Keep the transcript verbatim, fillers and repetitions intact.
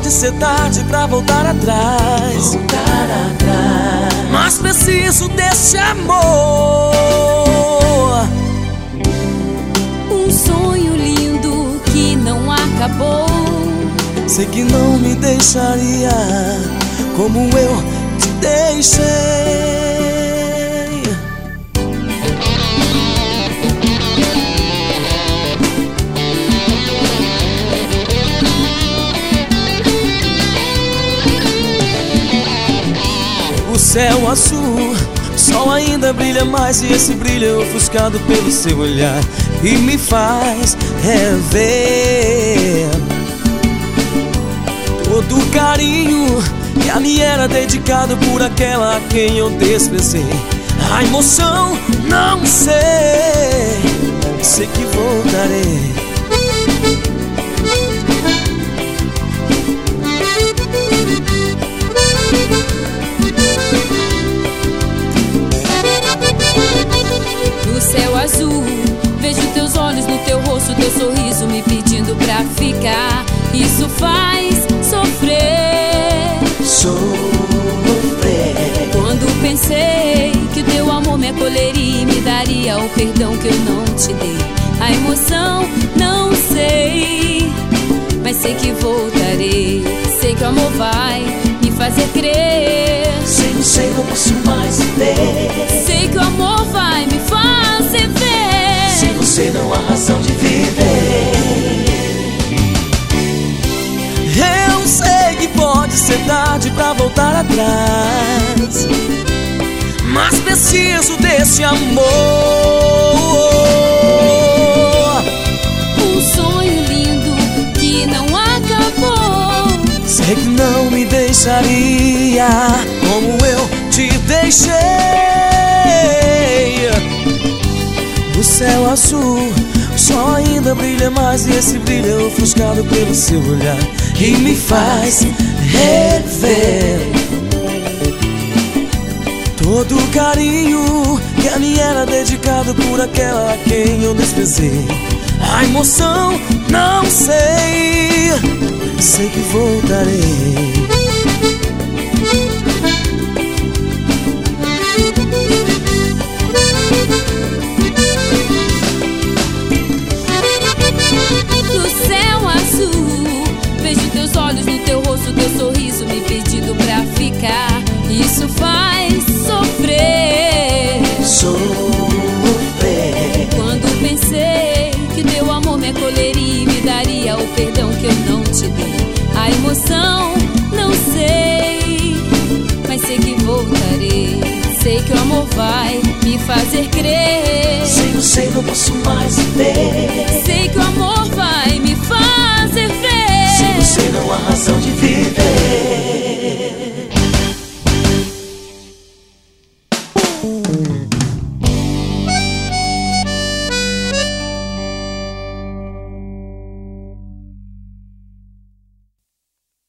pode ser tarde pra voltar atrás, voltar atrás. mas preciso desse amor. Um sonho lindo que não acabou. Sei que não me deixaria como eu te deixei. O céu azul, o sol ainda brilha mais, e esse brilho é ofuscado pelo seu olhar e me faz rever todo o carinho que a mim era dedicado por aquela a quem eu desprezei. A emoção, não sei, sei que voltarei. No céu azul, vejo teus olhos no teu rosto, teu sorriso me pedindo pra ficar. Isso faz sofrer, sofrer. Quando pensei que o teu amor me acolheria e me daria o perdão que eu não te dei. A emoção, não sei, mas sei que voltarei. Sei que o amor vai me fazer crer. Sei, não sei, não posso mais ver. Sei que o amor vai me fazer ver. Sem você não há razão de viver. Eu sei que pode ser tarde pra voltar atrás, mas preciso desse amor. Um sonho lindo que não acabou. Sei que não me deixaria como eu te deixei. O céu azul, o sol ainda brilha mais, e esse brilho é ofuscado pelo seu olhar e me faz rever todo o carinho que a mim era dedicado por aquela a quem eu desprezei. A emoção, não sei, sei que voltarei. No céu azul, vejo teus olhos no teu rosto, teu sorriso me pedindo pra ficar. Isso faz sofrer, sofrer. Quando pensei que teu amor me acolheria e me daria o perdão que eu não te dei. A emoção, não sei, mas sei que voltarei. Sei que o amor vai me fazer crer. Sei, não sei, não posso mais ver. Sei que o amor vai me fazer ver. Sem você não há razão de viver.